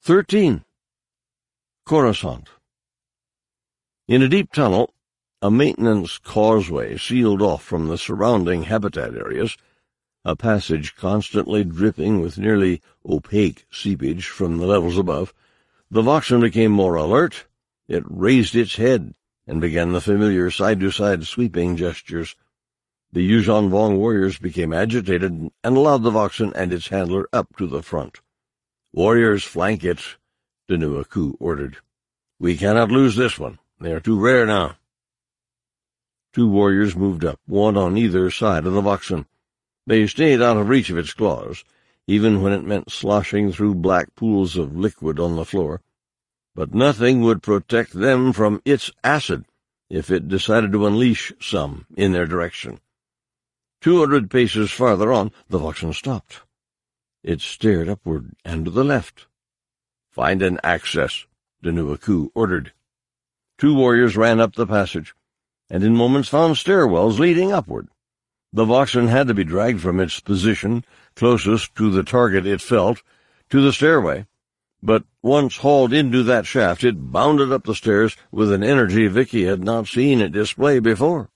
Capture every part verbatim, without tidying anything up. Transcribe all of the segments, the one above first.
Thirteen. Coruscant. In a deep tunnel, a maintenance causeway sealed off from the surrounding habitat areas, a passage constantly dripping with nearly opaque seepage from the levels above, the Voxen became more alert. It raised its head and began the familiar side-to-side sweeping gestures. The Yuuzhan Vong warriors became agitated and allowed the Voxen and its handler up to the front. "Warriors, flank it," Danua Ku ordered. "We cannot lose this one. They are too rare now." Two warriors moved up, one on either side of the Voxen. They stayed out of reach of its claws, even when it meant sloshing through black pools of liquid on the floor. But nothing would protect them from its acid if it decided to unleash some in their direction. Two hundred paces farther on, the Voxen stopped. It stared upward and to the left. "Find an access," Danua Ku ordered. Two warriors ran up the passage, and in moments found stairwells leading upward. The Voxen had to be dragged from its position, closest to the target it felt, to the stairway, but once hauled into that shaft, it bounded up the stairs with an energy Vicky had not seen it display before.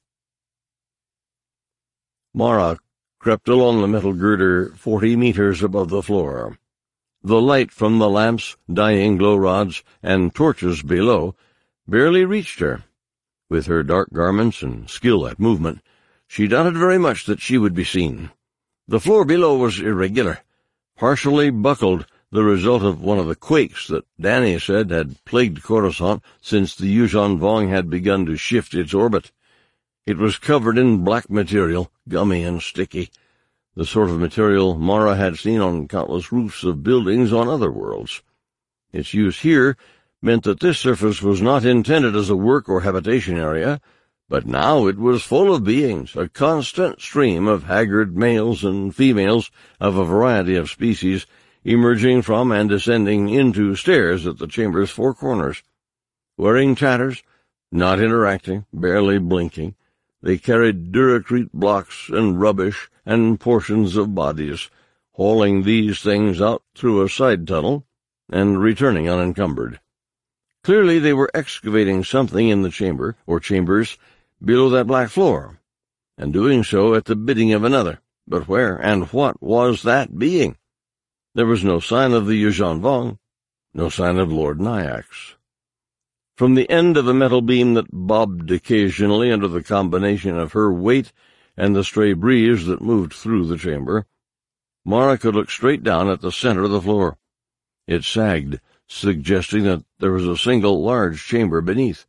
Mara crept along the metal girder forty meters above the floor. The light from the lamps, dying glow rods, and torches below barely reached her. With her dark garments and skill at movement, she doubted very much that she would be seen. The floor below was irregular, partially buckled, the result of one of the quakes that Danny said had plagued Coruscant since the Yuuzhan Vong had begun to shift its orbit. It was covered in black material, gummy and sticky, the sort of material Mara had seen on countless roofs of buildings on other worlds. Its use here meant that this surface was not intended as a work or habitation area, but now it was full of beings, a constant stream of haggard males and females of a variety of species, emerging from and descending into stairs at the chamber's four corners. Wearing tatters, not interacting, barely blinking, they carried duracrete blocks and rubbish and portions of bodies, hauling these things out through a side tunnel and returning unencumbered. Clearly they were excavating something in the chamber, or chambers, below that black floor, and doing so at the bidding of another. But where and what was that being? There was no sign of the Yuuzhan Vong, no sign of Lord Nyax. From the end of the metal beam that bobbed occasionally under the combination of her weight and the stray breeze that moved through the chamber, Mara could look straight down at the center of the floor. It sagged, suggesting that there was a single large chamber beneath.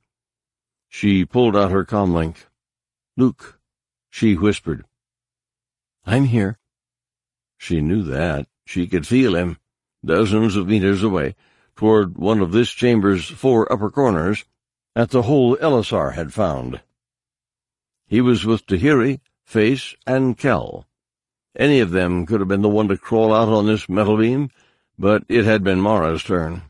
She pulled out her comlink. "Luke," she whispered. "I'm here." She knew that. She could feel him, dozens of meters away, toward one of this chamber's four upper corners, at the hole Elisar had found. He was with Tahiri, Face, and Kel. Any of them could have been the one to crawl out on this metal beam, but it had been Mara's turn.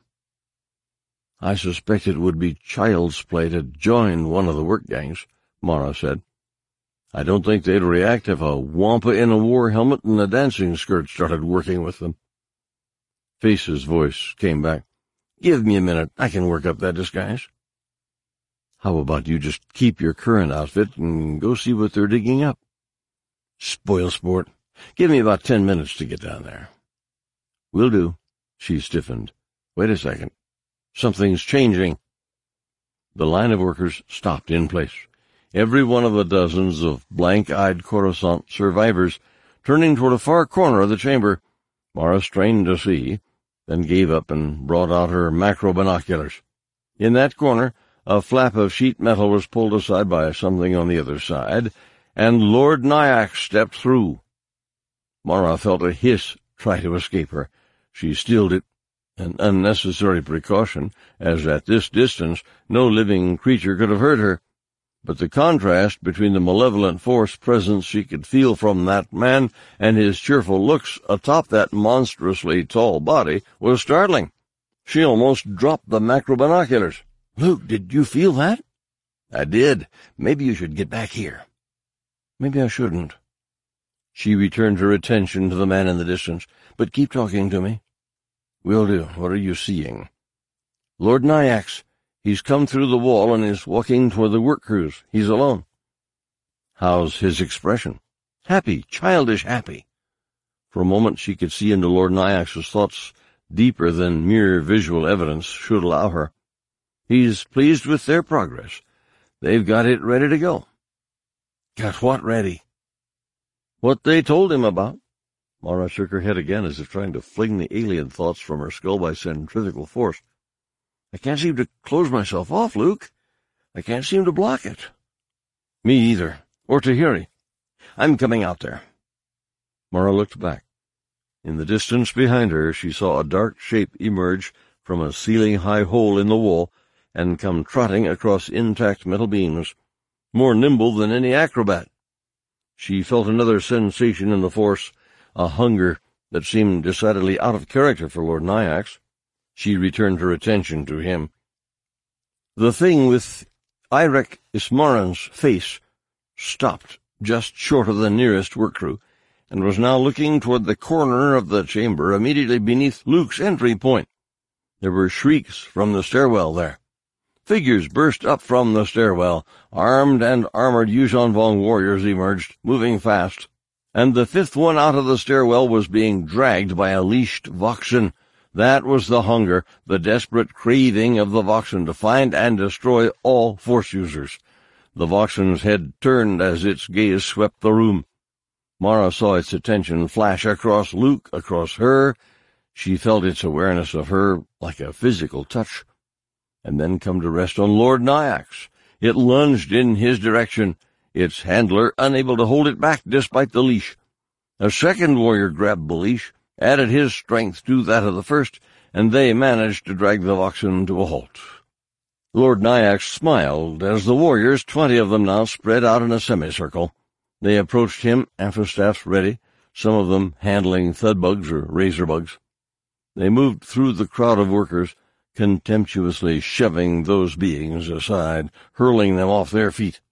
"I suspect it would be child's play to join one of the work gangs," Mara said. "I don't think they'd react if a wampa in a war helmet and a dancing skirt started working with them." Face's voice came back. "Give me a minute. I can work up that disguise." "How about you just keep your current outfit and go see what they're digging up?" "Spoil sport. Give me about ten minutes to get down there." "Will do." She stiffened. "Wait a second. Something's changing." The line of workers stopped in place, every one of the dozens of blank-eyed Coruscant survivors turning toward a far corner of the chamber. Mara strained to see, then gave up and brought out her macro-binoculars. In that corner, a flap of sheet metal was pulled aside by something on the other side, and Lord Nyax stepped through. Mara felt a hiss try to escape her. She stilled it, an unnecessary precaution, as at this distance no living creature could have heard her. But the contrast between the malevolent force presence she could feel from that man and his cheerful looks atop that monstrously tall body was startling. She almost dropped the macro-binoculars. "Luke, did you feel that?" "I did. Maybe you should get back here." "Maybe I shouldn't." She returned her attention to the man in the distance. "But keep talking to me." "Will do. What are you seeing?" "Lord Nyax. He's come through the wall and is walking toward the work crews. He's alone." "How's his expression?" "Happy, childish happy." For a moment she could see into Lord Nyax's thoughts deeper than mere visual evidence should allow her. "He's pleased with their progress. They've got it ready to go." "Got what ready?" "What they told him about." Mara shook her head again as if trying to fling the alien thoughts from her skull by centrifugal force. "I can't seem to close myself off, Luke. I can't seem to block it." "Me either. Or Tahiri. I'm coming out there." Mara looked back. In the distance behind her she saw a dark shape emerge from a ceiling-high hole in the wall and come trotting across intact metal beams, more nimble than any acrobat. She felt another sensation in the force, a hunger that seemed decidedly out of character for Lord Nyax. She returned her attention to him. The thing with Irek Ismaran's face stopped just short of the nearest work crew, and was now looking toward the corner of the chamber immediately beneath Luke's entry point. There were shrieks from the stairwell there. Figures burst up from the stairwell. Armed and armored Yuuzhan Vong warriors emerged, moving fast, and the fifth one out of the stairwell was being dragged by a leashed Voxen. That was the hunger, the desperate craving of the Voxen to find and destroy all Force users. The Voxen's head turned as its gaze swept the room. Mara saw its attention flash across Luke, across her. She felt its awareness of her like a physical touch, and then come to rest on Lord Nyax. It lunged in his direction, its handler unable to hold it back despite the leash. A second warrior grabbed the leash, added his strength to that of the first, and they managed to drag the Voxen to a halt. Lord Nyax smiled as the warriors, twenty of them now, spread out in a semicircle. They approached him, amphistaffs ready, some of them handling thudbugs or razorbugs. They moved through the crowd of workers, contemptuously shoving those beings aside, hurling them off their feet.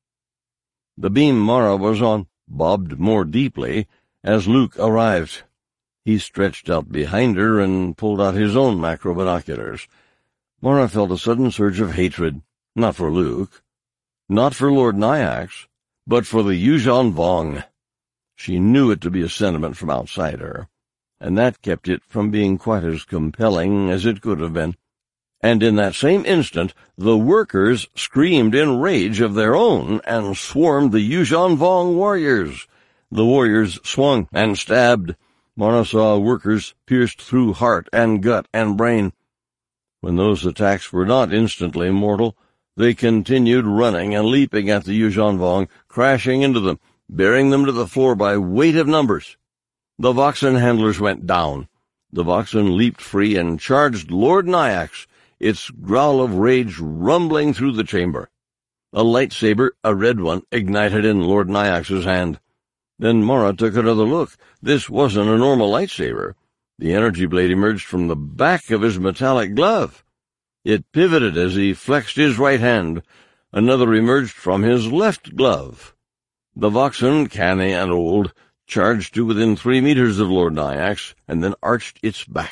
The beam Mara was on bobbed more deeply as Luke arrived. He stretched out behind her and pulled out his own macro binoculars. Mara felt a sudden surge of hatred, not for Luke, not for Lord Nyax, but for the Yuuzhan Vong. She knew it to be a sentiment from outside her, and that kept it from being quite as compelling as it could have been. And in that same instant, the workers screamed in rage of their own and swarmed the Yuuzhan Vong warriors. The warriors swung and stabbed. Mara saw workers pierced through heart and gut and brain. When those attacks were not instantly mortal, they continued running and leaping at the Yuuzhan Vong, crashing into them, bearing them to the floor by weight of numbers. The Voxen handlers went down. The Voxen leaped free and charged Lord Nyax, its growl of rage rumbling through the chamber. A lightsaber, a red one, ignited in Lord Nyax's hand. Then Mara took another look. This wasn't a normal lightsaber. The energy blade emerged from the back of his metallic glove. It pivoted as he flexed his right hand. Another emerged from his left glove. The Voxen, canny and old, charged to within three meters of Lord Nyax, and then arched its back.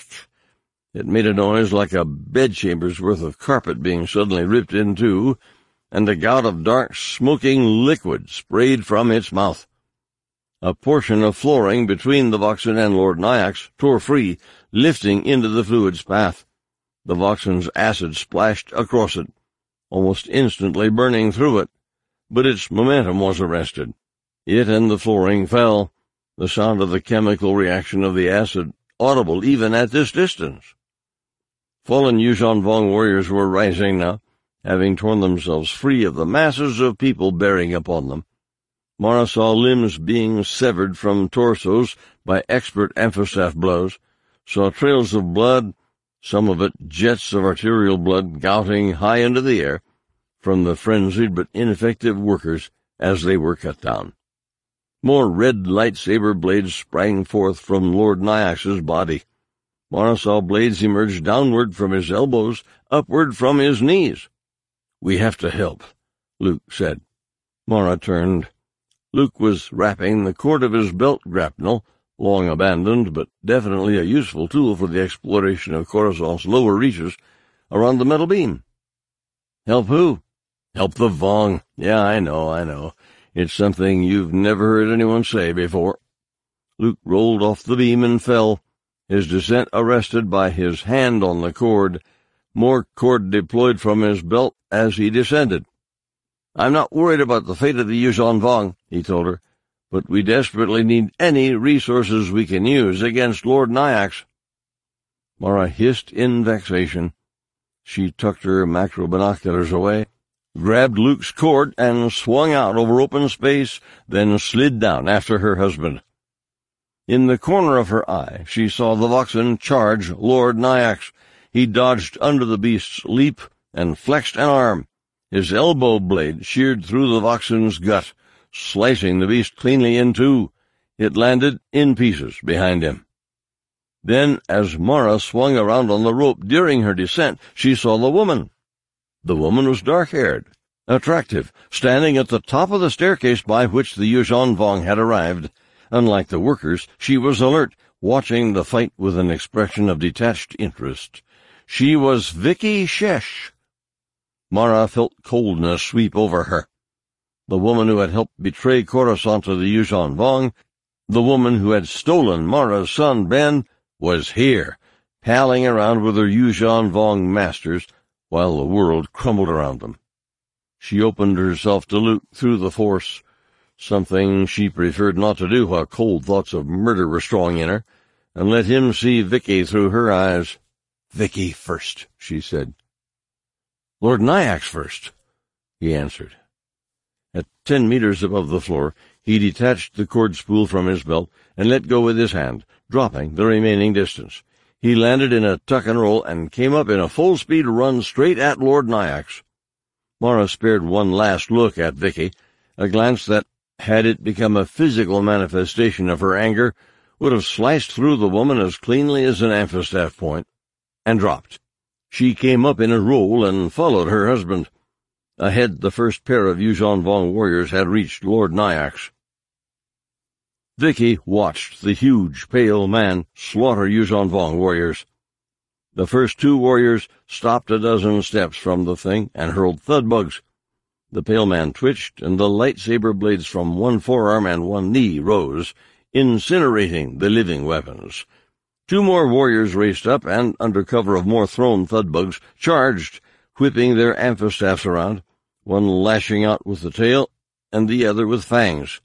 It made a noise like a bedchamber's worth of carpet being suddenly ripped in two, and a gout of dark, smoking liquid sprayed from its mouth. A portion of flooring between the Voxen and Lord Nyax tore free, lifting into the fluid's path. The Voxen's acid splashed across it, almost instantly burning through it, but its momentum was arrested. It and the flooring fell, the sound of the chemical reaction of the acid audible even at this distance. Fallen Yuuzhan Vong warriors were rising now, having torn themselves free of the masses of people bearing upon them. Mara saw limbs being severed from torsos by expert amphistaff blows, saw trails of blood, some of it jets of arterial blood gouting high into the air, from the frenzied but ineffective workers as they were cut down. More red lightsaber blades sprang forth from Lord Nyax's body. Mara saw blades emerge downward from his elbows, upward from his knees. "We have to help," Luke said. Mara turned. Luke was wrapping the cord of his belt grapnel long abandoned, but definitely a useful tool for the exploration of Coruscant's lower reaches around the metal beam. Help who? Help the Vong. Yeah, I know, I know. It's something you've never heard anyone say before. Luke rolled off the beam and fell, his descent arrested by his hand on the cord, more cord deployed from his belt as he descended. I'm not worried about the fate of the Yuuzhan Vong, he told her, but we desperately need any resources we can use against Lord Nyax. Mara hissed in vexation. She tucked her macro binoculars away, grabbed Luke's cord, and swung out over open space, then slid down after her husband. In the corner of her eye, she saw the Voxen charge Lord Nyax. He dodged under the beast's leap and flexed an arm. His elbow blade sheared through the Voxen's gut, slicing the beast cleanly in two. It landed in pieces behind him. Then, as Mara swung around on the rope during her descent, she saw the woman. The woman was dark-haired, attractive, standing at the top of the staircase by which the Yuuzhan Vong had arrived. Unlike the workers, she was alert, watching the fight with an expression of detached interest. She was Vicky Shesh. Mara felt coldness sweep over her. The woman who had helped betray Coruscant to the Yuuzhan Vong, the woman who had stolen Mara's son Ben, was here, palling around with her Yuuzhan Vong masters, while the world crumbled around them. She opened herself to Luke through the Force, something she preferred not to do while cold thoughts of murder were strong in her, and let him see Vicky through her eyes. Vicky first, she said. Lord Nyax first, he answered. At ten meters above the floor, he detached the cord spool from his belt and let go with his hand, dropping the remaining distance. He landed in a tuck and roll and came up in a full-speed run straight at Lord Nyax. Mara spared one last look at Vicky, a glance that, had it become a physical manifestation of her anger, would have sliced through the woman as cleanly as an amphistaff point, and dropped. She came up in a roll and followed her husband. Ahead, the first pair of Yuuzhan Vong warriors had reached Lord Nyax. Vicky watched the huge, pale man slaughter Yuuzhan Vong warriors. The first two warriors stopped a dozen steps from the thing and hurled thudbugs. The pale man twitched, and the lightsaber blades from one forearm and one knee rose, incinerating the living weapons. Two more warriors raced up, and, under cover of more thrown thudbugs, charged, whipping their amphistaffs around, one lashing out with the tail, and the other with fangs.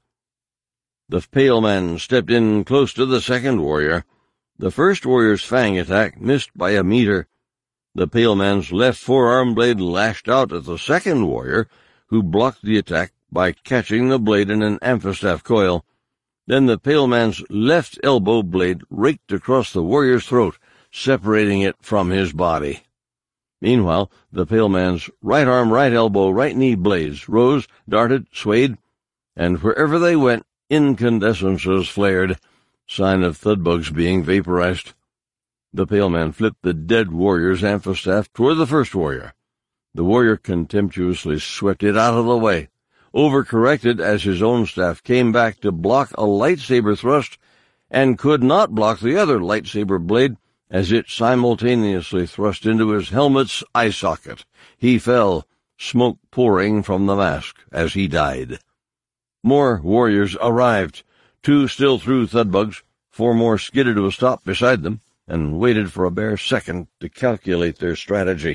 The pale man stepped in close to the second warrior. The first warrior's fang attack missed by a meter. The pale man's left forearm blade lashed out at the second warrior, who blocked the attack by catching the blade in an amphistaff coil. Then the pale man's left elbow blade raked across the warrior's throat, separating it from his body. Meanwhile, the pale man's right arm, right elbow, right knee blades rose, darted, swayed, and wherever they went, incandescences flared, sign of thudbugs being vaporized. The pale man flipped the dead warrior's amphistaff toward the first warrior. The warrior contemptuously swept it out of the way, overcorrected as his own staff came back to block a lightsaber thrust, and could not block the other lightsaber blade as it simultaneously thrust into his helmet's eye socket. He fell, smoke pouring from the mask as he died. More warriors arrived. Two still threw thudbugs. Four more skidded to a stop beside them and waited for a bare second to calculate their strategy.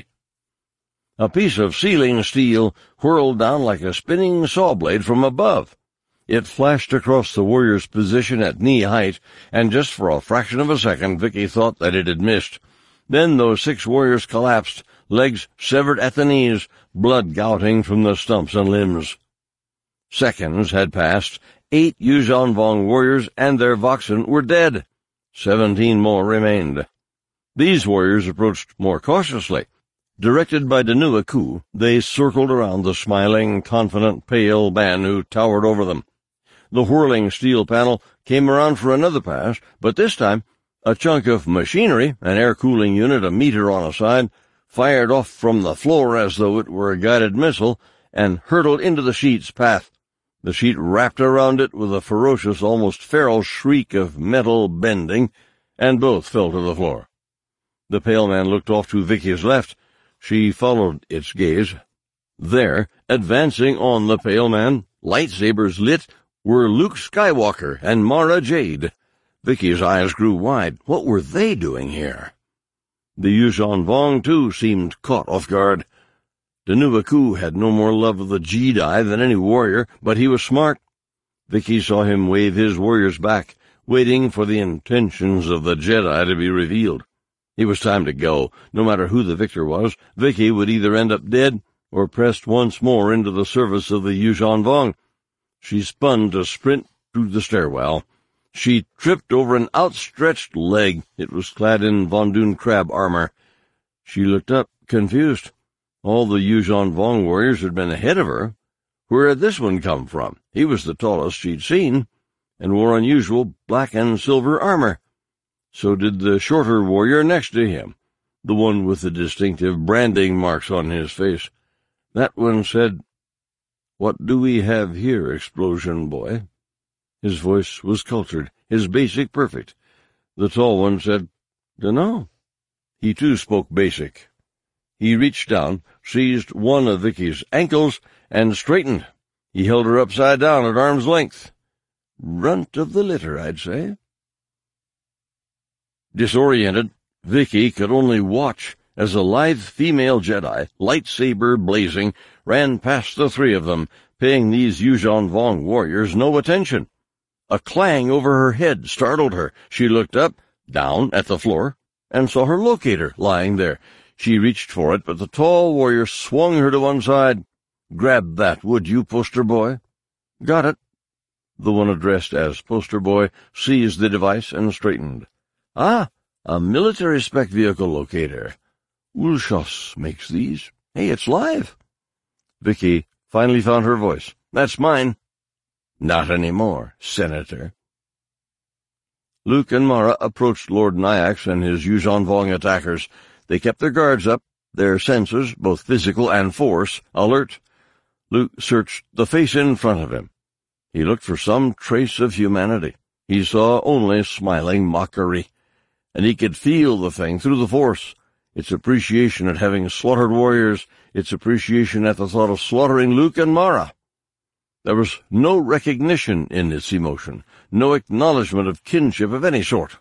A piece of ceiling steel whirled down like a spinning saw blade from above. It flashed across the warrior's position at knee height, and just for a fraction of a second Vicky thought that it had missed. Then those six warriors collapsed, legs severed at the knees, blood gouting from the stumps and limbs. Seconds had passed. Eight Yuuzhan Vong warriors and their Voxen were dead. Seventeen more remained. These warriors approached more cautiously. Directed by Danua Ku, they circled around the smiling, confident, pale man who towered over them. The whirling steel panel came around for another pass, but this time a chunk of machinery, an air-cooling unit a meter on a side, fired off from the floor as though it were a guided missile, and hurtled into the sheet's path. The sheet wrapped around it with a ferocious, almost feral shriek of metal bending, and both fell to the floor. The pale man looked off to Vicky's left. She followed its gaze. There, advancing on the pale man, lightsabers lit, were Luke Skywalker and Mara Jade. Vicky's eyes grew wide. What were they doing here? The Yuuzhan Vong, too, seemed caught off guard. Danuma Ku had no more love of the Jedi than any warrior, but he was smart. Vicky saw him wave his warriors back, waiting for the intentions of the Jedi to be revealed. It was time to go. No matter who the victor was, Vicky would either end up dead or pressed once more into the service of the Yuuzhan Vong. She spun to sprint through the stairwell. She tripped over an outstretched leg. It was clad in Von Dune crab armor. She looked up, confused. All the Yuuzhan Vong warriors had been ahead of her. Where had this one come from? He was the tallest she'd seen, and wore unusual black and silver armor. So did the shorter warrior next to him, the one with the distinctive branding marks on his face. That one said, "What do we have here, Explosion Boy?" His voice was cultured, his basic perfect. The tall one said, "Dunno." He too spoke basic. He reached down, seized one of Vicky's ankles, and straightened. He held her upside down at arm's length. Runt of the litter, I'd say. Disoriented, Vicky could only watch as a lithe female Jedi, lightsaber blazing, ran past the three of them, paying these Yuuzhan Vong warriors no attention. A clang over her head startled her. She looked up, down at the floor, and saw her locator lying there. She reached for it, but the tall warrior swung her to one side. "Grab that, would you, poster boy?" "Got it." The one addressed as poster boy seized the device and straightened. "Ah, a military-spec vehicle locator. Ulshos makes these. Hey, it's live." Vicky finally found her voice. "That's mine." "Not anymore, Senator." Luke and Mara approached Lord Nayax and his Yuuzhan Vong attackers. They kept their guards up, their senses, both physical and force, alert. Luke searched the face in front of him. He looked for some trace of humanity. He saw only smiling mockery, and he could feel the thing through the force, its appreciation at having slaughtered warriors, its appreciation at the thought of slaughtering Luke and Mara. There was no recognition in its emotion, no acknowledgment of kinship of any sort.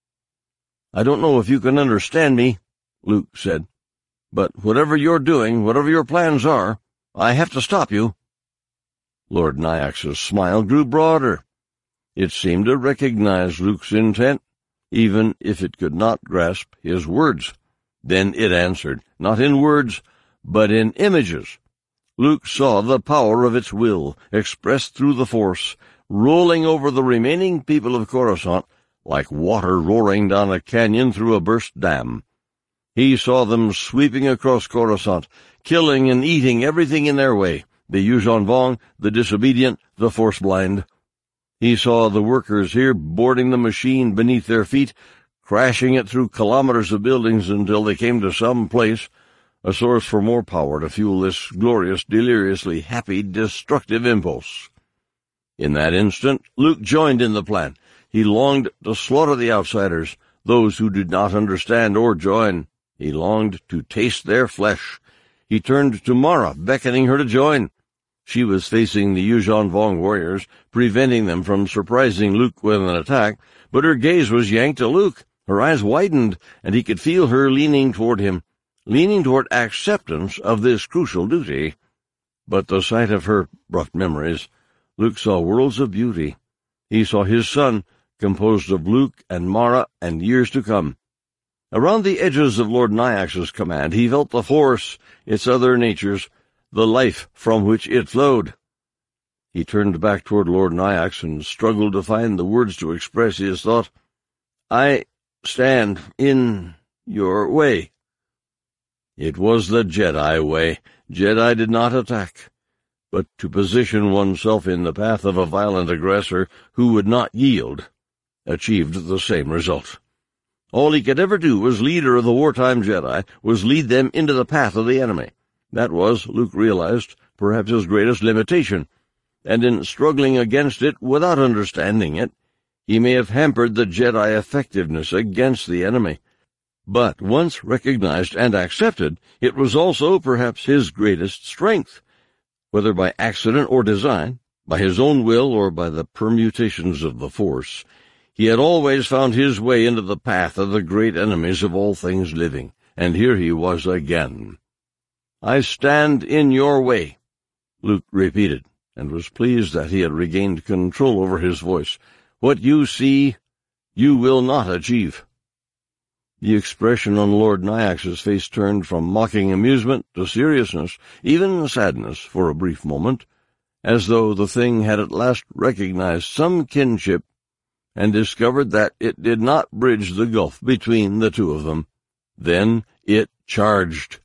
"I don't know if you can understand me," Luke said, "but whatever you're doing, whatever your plans are, I have to stop you." Lord Nayax's smile grew broader. It seemed to recognize Luke's intent, even if it could not grasp his words. Then it answered, not in words, but in images. Luke saw the power of its will, expressed through the Force, rolling over the remaining people of Coruscant like water roaring down a canyon through a burst dam. He saw them sweeping across Coruscant, killing and eating everything in their way, the Yuuzhan Vong, the disobedient, the Force-blind. He saw the workers here boarding the machine beneath their feet, crashing it through kilometers of buildings until they came to some place, a source for more power to fuel this glorious, deliriously happy, destructive impulse. In that instant, Luke joined in the plan. He longed to slaughter the outsiders, those who did not understand or join. He longed to taste their flesh. He turned to Mara, beckoning her to join. She was facing the Yuuzhan Vong warriors, preventing them from surprising Luke with an attack, but her gaze was yanked to Luke. Her eyes widened, and he could feel her leaning toward him, leaning toward acceptance of this crucial duty. But the sight of her brought memories. Luke saw worlds of beauty. He saw his son, composed of Luke and Mara and years to come. Around the edges of Lord Nayax's command, he felt the Force, its other natures, the life from which it flowed. He turned back toward Lord Nayax and struggled to find the words to express his thought. "I stand in your way." It was the Jedi way. Jedi did not attack, but to position oneself in the path of a violent aggressor who would not yield achieved the same result. All he could ever do as leader of the wartime Jedi was lead them into the path of the enemy. That was, Luke realized, perhaps his greatest limitation. and in struggling against it without understanding it, he may have hampered the Jedi effectiveness against the enemy. But once recognized and accepted, it was also perhaps his greatest strength. Whether by accident or design, by his own will or by the permutations of the Force, he had always found his way into the path of the great enemies of all things living, and here he was again. "I stand in your way," Luke repeated, and was pleased that he had regained control over his voice. "What you see, you will not achieve." The expression on Lord Nyax's face turned from mocking amusement to seriousness, even sadness, for a brief moment, as though the thing had at last recognized some kinship and discovered that it did not bridge the gulf between the two of them. Then it charged.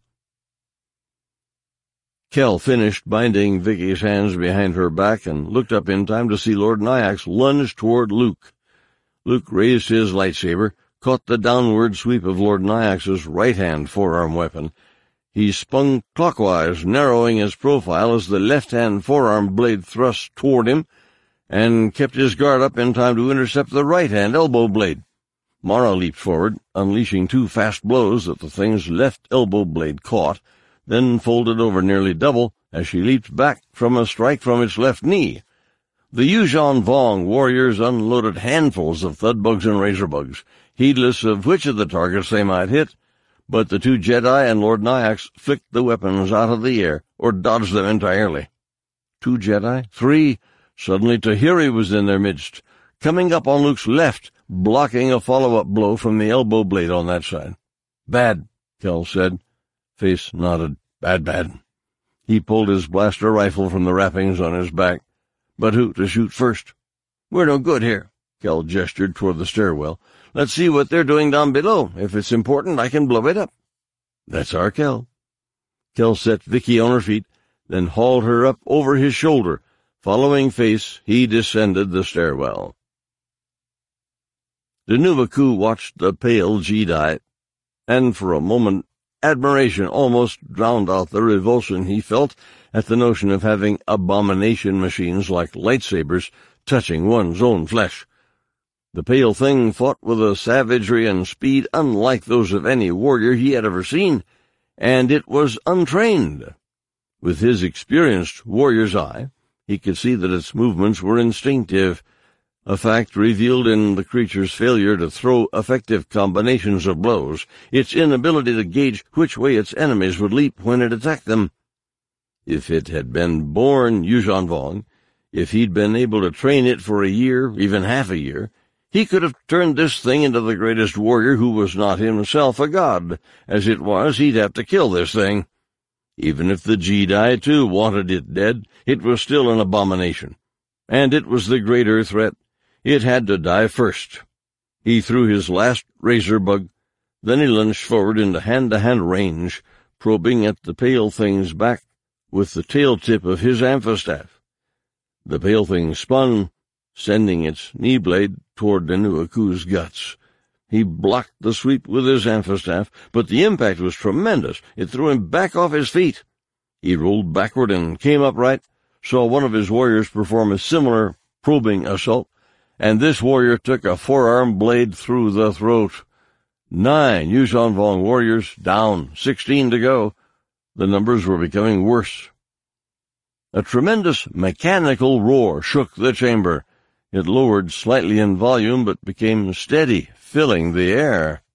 Kell finished binding Vicky's hands behind her back and looked up in time to see Lord Nyax lunge toward Luke. Luke raised his lightsaber, caught the downward sweep of Lord Nyax's right-hand forearm weapon. He spun clockwise, narrowing his profile as the left-hand forearm blade thrust toward him, and kept his guard up in time to intercept the right-hand elbow blade. Mara leaped forward, unleashing two fast blows that the thing's left elbow blade caught, then folded over nearly double as she leaped back from a strike from its left knee. The Yuuzhan Vong warriors unloaded handfuls of thudbugs and razorbugs, heedless of which of the targets they might hit, but the two Jedi and Lord Nyax flicked the weapons out of the air or dodged them entirely. Two Jedi? Three? Suddenly Tahiri was in their midst, coming up on Luke's left, blocking a follow-up blow from the elbow blade on that side. "Bad," Kell said. Face nodded. "Bad, bad." He pulled his blaster rifle from the wrappings on his back. "But who to shoot first?" "We're no good here." Kell gestured toward the stairwell. "Let's see what they're doing down below. If it's important, I can blow it up." "That's our Kell." Kell set Vicky on her feet, then hauled her up over his shoulder. Following Face, he descended the stairwell. Danuvaku watched the pale Jedi, and for a moment admiration almost drowned out the revulsion he felt at the notion of having abomination machines like lightsabers touching one's own flesh. The pale thing fought with a savagery and speed unlike those of any warrior he had ever seen, and it was untrained. With his experienced warrior's eye, he could see that its movements were instinctive, a fact revealed in the creature's failure to throw effective combinations of blows, its inability to gauge which way its enemies would leap when it attacked them. If it had been born Yuuzhan Vong, if he'd been able to train it for a year, even half a year, he could have turned this thing into the greatest warrior who was not himself a god. As it was, he'd have to kill this thing. Even if the Jedi, too, wanted it dead, it was still an abomination. And it was the greater threat. It had to die first. He threw his last razor bug, then he lunged forward into hand-to-hand range, probing at the pale thing's back with the tail tip of his amphistaff. The pale thing spun, sending its knee blade toward Danuvaku's guts. He blocked the sweep with his amphistaff, but the impact was tremendous. It threw him back off his feet. He rolled backward and came upright, saw one of his warriors perform a similar probing assault, and this warrior took a forearm blade through the throat. Nine Yuuzhan Vong warriors down, sixteen to go. The numbers were becoming worse. A tremendous mechanical roar shook the chamber. It lowered slightly in volume, but became steady, filling the air.